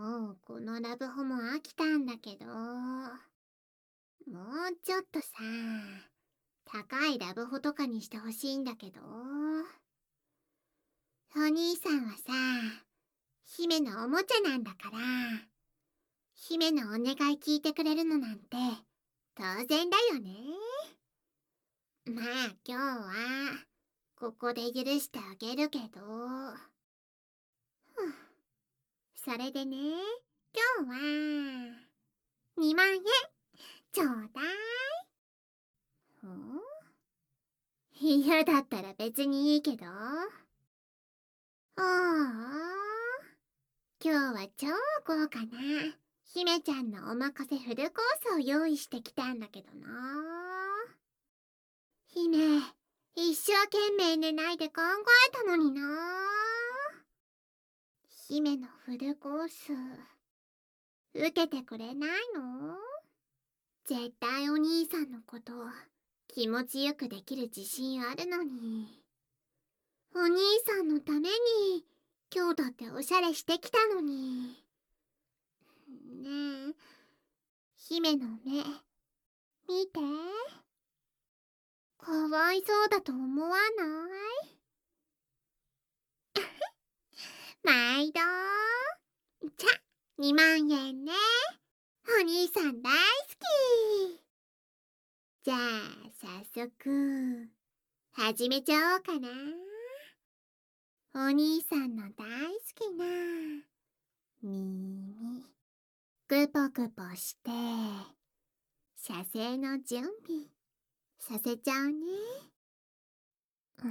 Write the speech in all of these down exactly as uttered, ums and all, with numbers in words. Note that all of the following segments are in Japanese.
もうこのラブホも飽きたんだけど、もうちょっとさ、高いラブホとかにしてほしいんだけど。お兄さんはさ、姫のおもちゃなんだから、姫のお願い聞いてくれるのなんて当然だよね。まあ今日はここで許してあげるけど。ふん、それでね、今日はにまんえんちょうだい。ん？嫌だったら別にいいけど。ああ、今日は超豪華な姫ちゃんのおまかせフルコースを用意してきたんだけどな。姫、一生懸命寝ないで考えたのにな。姫のフルコース、受けてくれないの？絶対お兄さんのこと気持ちよくできる自信あるのに。お兄さんのために今日だっておしゃれしてきたのに。ねえ、姫の目見て。かわいそうだと思わない？毎度。じゃ、にまんえんね。お兄さん大好き。じゃあ早速始めちゃおうかな。お兄さんの大好きな耳グポグポして射精の準備させちゃうね。うん、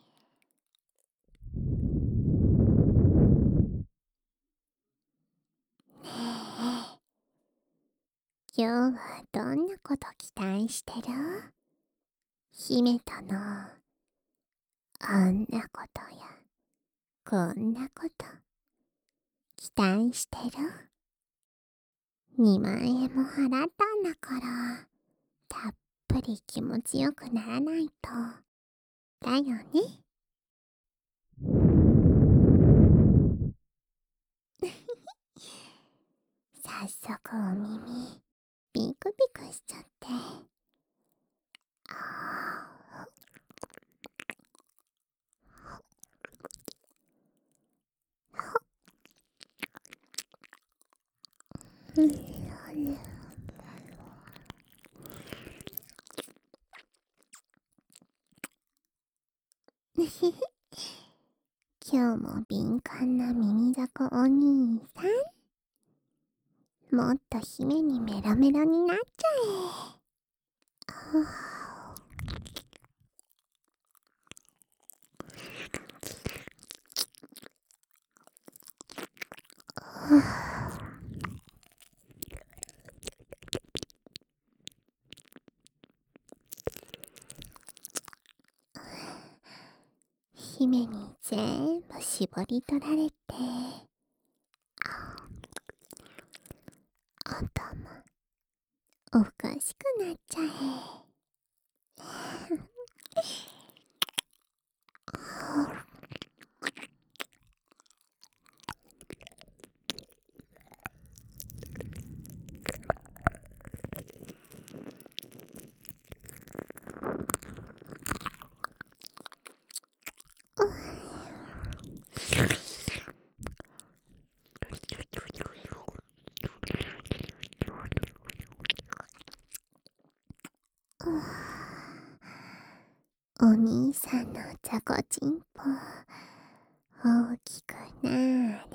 ねえ、今日はどんなこと期待してる？姫とのあんなことやこんなこと期待してる？ に 万円も払ったんだからたっぷり気持ちよくならないとだよね。早速お耳ピクピクしちゃって。あー、うん、今日も敏感な耳雑魚お兄さん、もっと姫にメロメロになっちゃえ。姫に全部絞り取られて、頭おかしくなっちゃえ。お兄さんの雑魚ちんぽ大きくなーれ。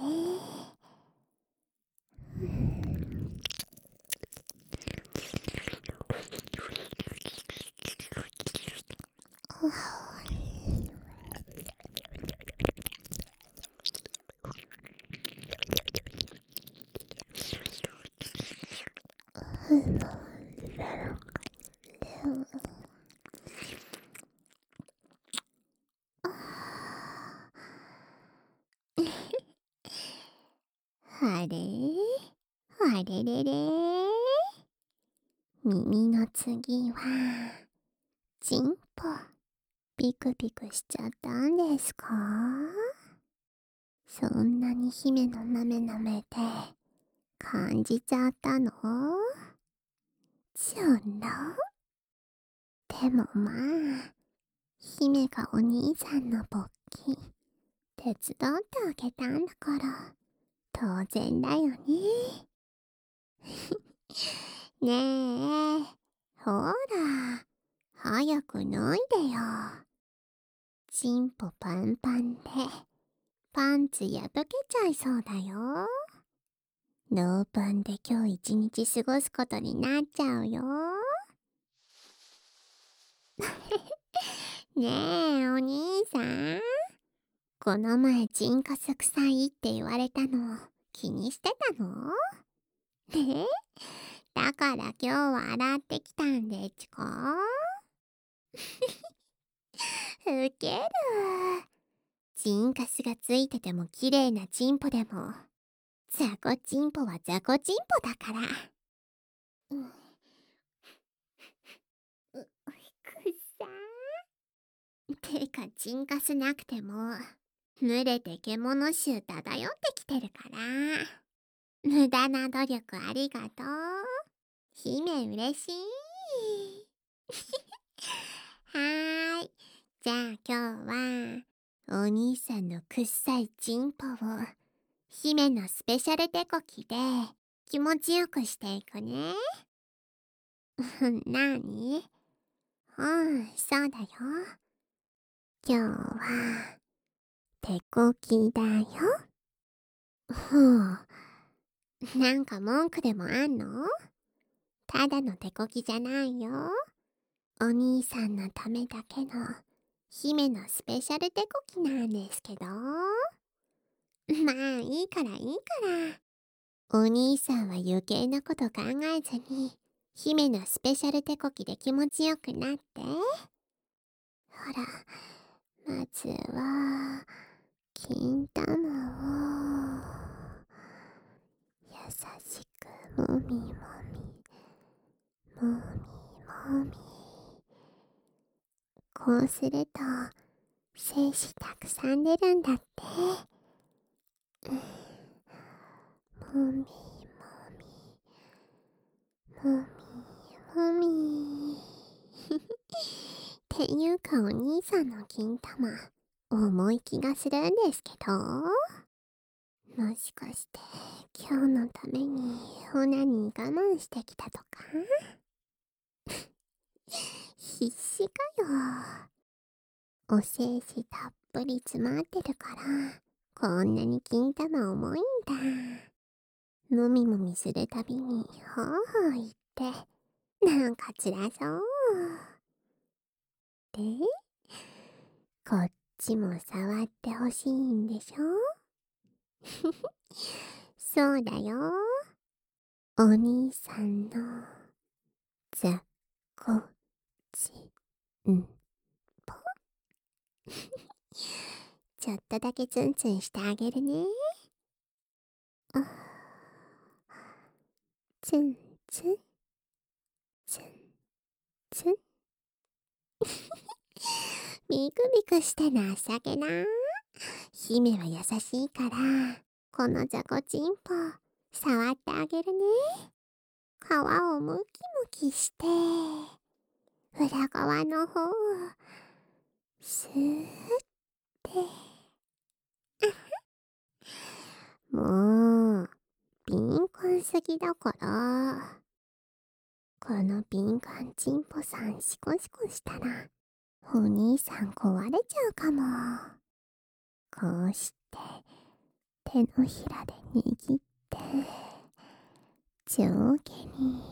あれあれれれ、耳の次はチンポピクピクしちゃったんですか？ そんなに姫のなめなめて感じちゃったの？ちょろ。でもまあ、姫がお兄さんの勃起手伝ってあげたんだから当然だよね。ねえ、ほら、早く脱いでよ。チンポパンパンでパンツ破けちゃいそうだよ。ノーパンで今日一日過ごすことになっちゃうよ。ねえ、お兄さん。この前チンカス臭いって言われたの気にしてたの？えだから今日は洗ってきたんでちこ。ウケる。チンカスがついてても綺麗なチンポでもザコチンポはザコチンポだから。うん、う、くっさー。てかチンカスなくても群れて獣臭漂ってきてるから。無駄な努力ありがとう。姫嬉しい。はーい。じゃあ今日はお兄さんのくっさいチンポを姫のスペシャルデコキで気持ちよくしていくね。なに？うん、そうだよ。今日は手こきだよ。ほう。なんか文句でもあんの？ただの手こきじゃないよ。お兄さんのためだけの姫のスペシャル手こきなんですけど。まあいいからいいから。お兄さんは余計なこと考えずに姫のスペシャル手こきで気持ちよくなって。ほら、まずは金玉を優しくもみもみもみもみ。こうすると精子たくさん出るんだって。うん、もみもみもみもみ。っていうかお兄さんの金玉重い気がするんですけど、もしかして今日のためにオナニー我慢してきたとか？必死かよ。お精子たっぷり詰まってるからこんなに金玉重いんだ。もみもみするたびにほうほう言ってなんか辛そう。で、こっちも触ってほしいんでしょ？そうだよ。お兄さんのザコチンポ。ちょっとだけツンツンしてあげるね。あ、ツンツンツンツン。ビクビクして情けな。姫は優しいからこのザコチンポ触ってあげるね。皮をムキムキして裏側の方をスーってもう敏感すぎだから。この敏感チンポさんシコシコしたらお兄さん壊れちゃうかも。こうして手のひらで握って上下に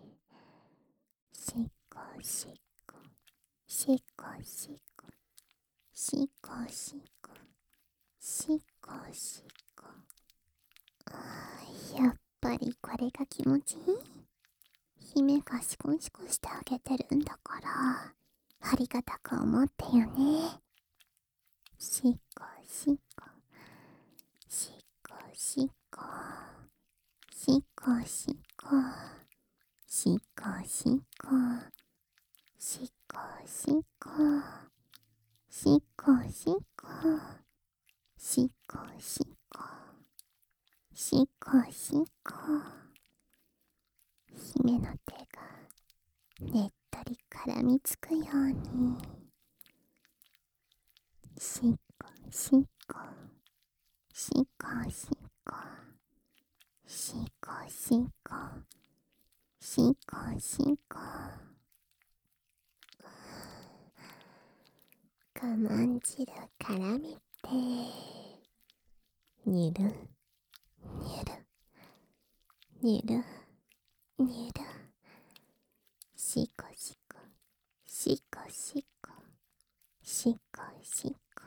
シコシコシコシコシコシコシコシコ。あ、やっぱりこれが気持ちいい。姫がシコシコしてあげてるんだからありがたく思ってよね。シコシコシコシコシコシコシコシコシコシコシコシコシコシしこしこ。姫の手がねっとり絡みつくように。しこしこ。しこしこ。しこしこ。しこしこ。我慢汁絡めて、にゅるにゅるにゅるにゅる。しこしこしこしこしこしこ。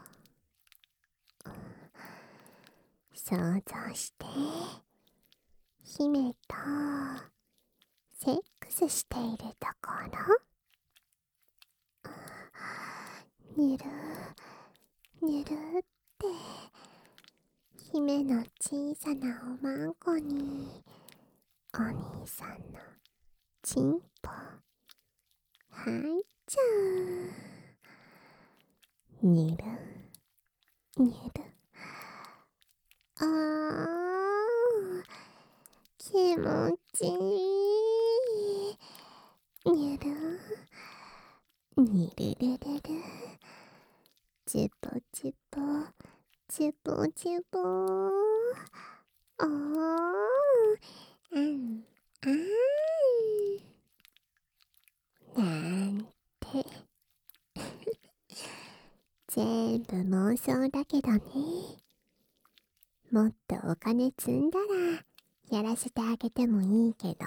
想像して、姫とセックスしているところ。にゅるにゅるって姫の小さなおまんこにお兄さんのチンポ入っちゃう。にゅるにゅる。あー、気持ちいい。にゅるにゅるるるる。チュポチュポチュポチュポ。おー、うんあーなんて全部妄想だけどね。もっとお金積んだらやらせてあげてもいいけど。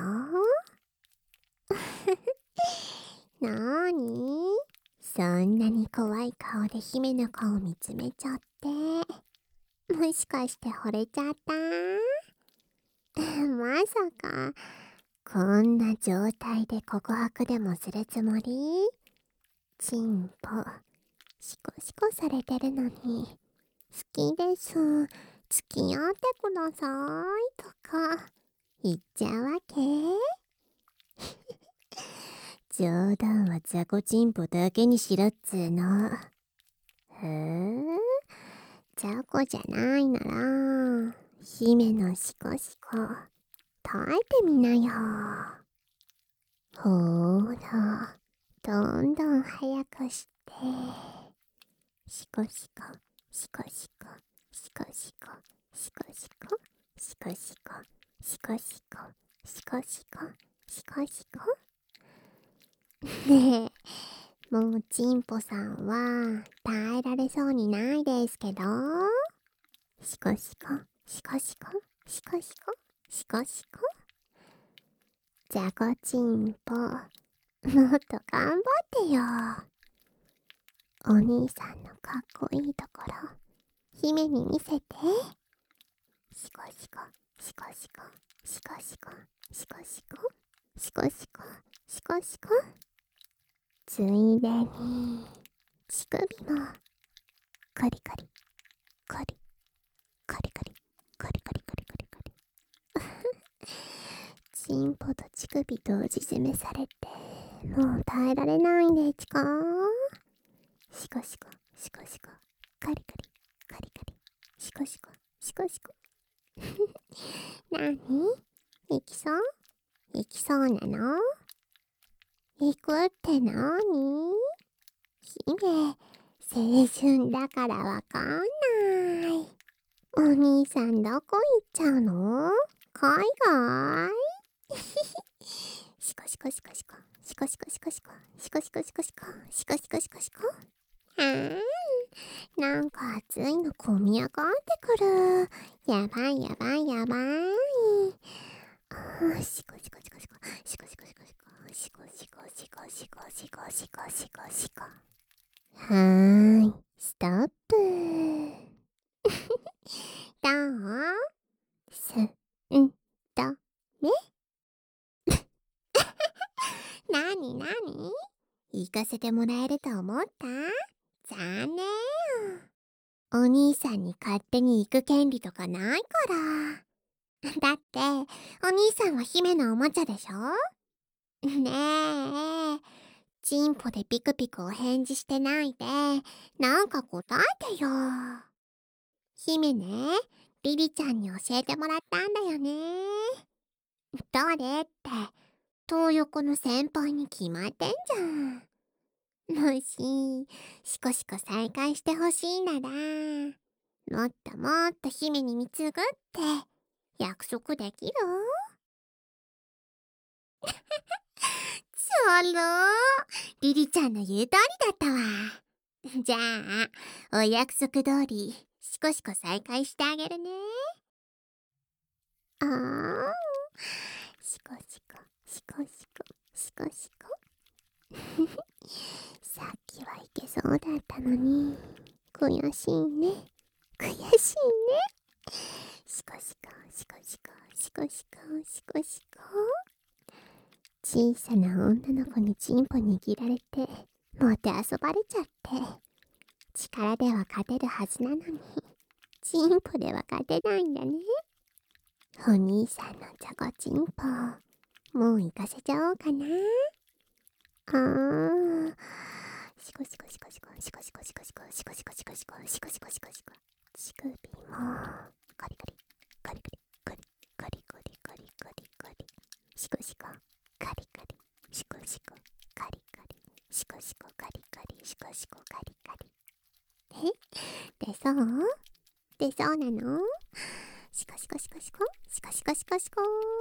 なーに、そんなに怖い顔で姫の顔見つめちゃって、もしかして惚れちゃった？まさかこんな状態で告白でもするつもり？チンポシコシコされてるのに、好きです、付き合ってくださいとか言っちゃうわけ？冗談は雑魚チンポだけにしろっつーの。へえ、雑魚じゃないなら姫のシコシコ耐えてみなよ。ほーら、どんどん早くして。シコシコシコシコシコシコシコシコシコシコシコシコシコシコシコシコ。ねえ、もうチンポさんは耐えられそうにないですけど。シコシコシコシコシコシコシコシコ。ザコチンポ、もっと頑張ってよ。お兄さんのかっこいいところ姫に見せて。シコシコシコシコシコシコシコシコシコシコシコシコ。ついでに乳首もコリコリコリコリコリコリコリコリコリコリ。チンポと乳首同時攻めされてもう耐えられないんでちか。シコシコシコシコカリカリカリカリシコシコシコシコ。なに、行きそう行きそうなの？行くってなに？姫、青春だからわかんない。お兄さんどこ行っちゃうの？海外？シコシコシコシコシコシコシコシコシコシコシコシコシコシコシコシコ。はーん、なんか暑いのこみ上がってくる。やばいやばいやばい。あー、シコシコシコシコシコシコシコシコシコシコシコシコシコシコシコシコ。はーい、ストップ。どう？すんとめ。なになに？行かせてもらえると思った？残念よ。お兄さんに勝手に行く権利とかないから。だって、お兄さんは姫のおもちゃでしょ？ねえ、チンポでピクピクお返事してないで、なんか答えてよ。姫ね、 リリちゃんに教えてもらったんだよね。誰って、東横の先輩に決まってんじゃん。もし、シコシコ再会してほしいなら、もっともっと姫に貢ぐって約束できる？そろリリちゃんの言う通りだったわ。じゃあ、お約束通り、シコシコ再会してあげるね。あー、シコシコ、シコシコ、シコシコ。さっきはいけそうだったのに、悔しいね。悔しいね。シコシコ、シコシコ、シコシコ、シコシコ。小さな女の子にチンポ握られて、もてあそばれちゃって。力では勝てるはずなのに、チンポでは勝てないんだね。お兄さんのチョコチンポ、もう行かせちゃおうかな。あー。シコシコシコシコ、シコシコシコシコ、シコシコシコシコ、シコシコシコシコ。乳首も、カリカリ、カリカリ、カリ、カリカリカリカリカリ。シコシコ、カリカリ、シコシコ、カリカリ、シコシコカリカリ、シコシコカリカリ。え？でそう？でそうなの？シコシコシコシコ、シコシコシコシコ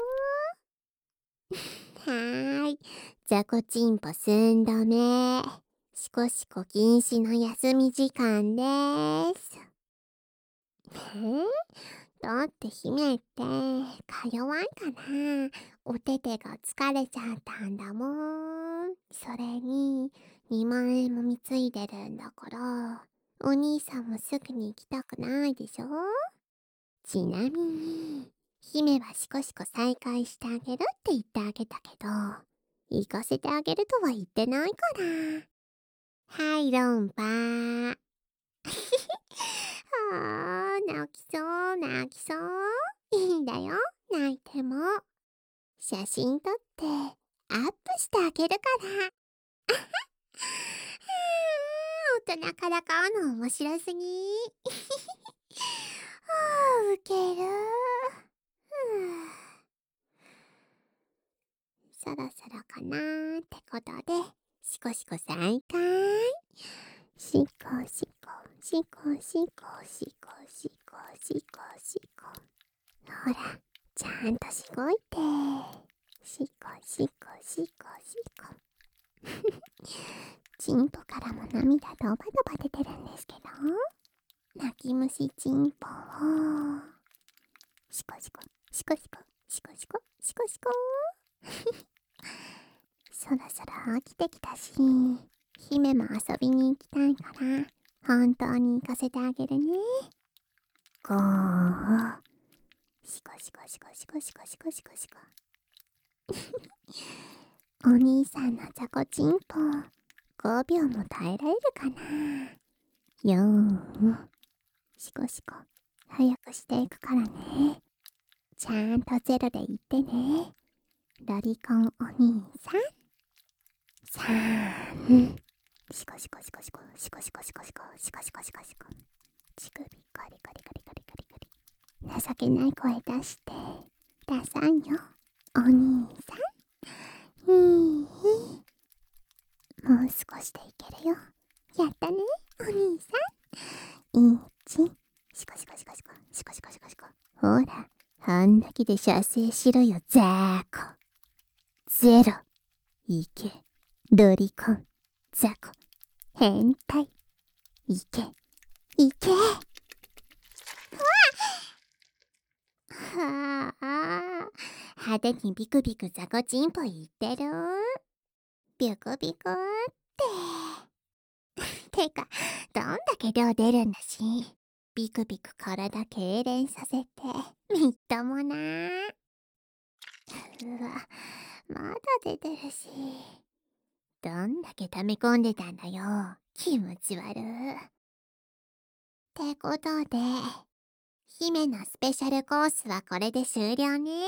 ー。はーい。ザコチンポ寸止め。シコシコ禁止の休み時間でーす。え？だって姫って、か弱いかな。お手手が疲れちゃったんだもん。それに、にまん円も貢いでるんだから、お兄さんもすぐに行きたくないでしょ？ちなみに、姫はシコシコ再会してあげるって言ってあげたけど、行かせてあげるとは言ってないから。はい、論破。はあ、泣きそう、泣きそう。いいんだよ、泣いても。写真撮って、アップしてあげるから。大人からかうの面白すぎ。はあ、ウケる。そろそろかなーってことで、シコシコ再開。シコシコ、シコシコ、シコシコ、シコシコ。ほら、ちゃんとしごいて。シコシコ、シコシコ。チンポからも涙ドバドバ出てるんですけど、泣き虫チンポを、シコシコ、シコシコ、シコシコ、シコシコ。そろそろ飽きてきたし、姫も遊びに行きたいから、本当に行かせてあげるね。ゴー。シコシコシコシコシコシコシコシコ。お兄さんのザコチンポ、ごびょうも耐えられるかな。よーん。シコシコ、早くしていくからね。ちゃんとゼロで言ってね。ロリコンお兄さん。さん。シコシコシコシコ、シコシコシコシコ、シコシコシコシコ。乳首カリカリカリカリカリカリ。情けない声出して。ダサいよ、お兄さん。いい。もう少しでいけるよ。やったね、お兄さん。いち。シコシコシコシコ、シコシコシコシコ。ほら、半泣きで射精しろよ、ザーコ。ゼロ。いけ、ロリコン、ザコ、変態。いけ、いけ。はあ、派手にビクビクザコチンポ言ってる。ビクビクって。てか、どんだけ量出るんだし、ビクビク体痙攣させて、みっともな。うわ、まだ出てるし。どんだけ溜め込んでたんだよ。気持ち悪。ってことで、姫のスペシャルコースはこれで終了ね。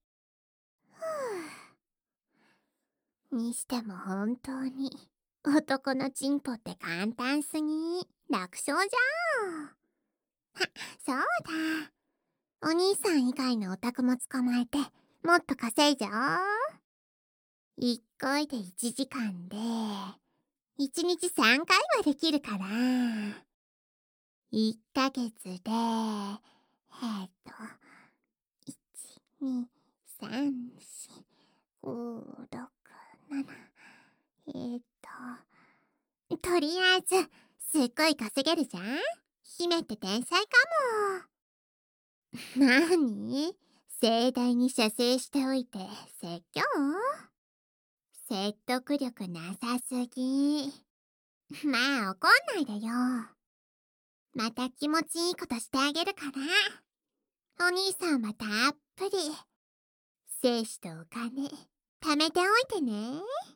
にしても本当に、男のチンポって簡単すぎ。楽勝じゃん。あ、そうだ。 お兄さん以外のオタクも捕まえて、もっと稼いじゃおう。いっこいでいちじかんで、いちにちさんかいはできるから、いっかげつで、えーっと、いち、に、さん、よん、ご、ろく、なな、えーっと、とりあえず、すっごい稼げるじゃん？姫って天才かも。なーに？盛大に射精しておいて説教？説得力なさすぎ。まあ怒んないでよ。また気持ちいいことしてあげるから。お兄さんはたっぷり精子とお金貯めておいてね。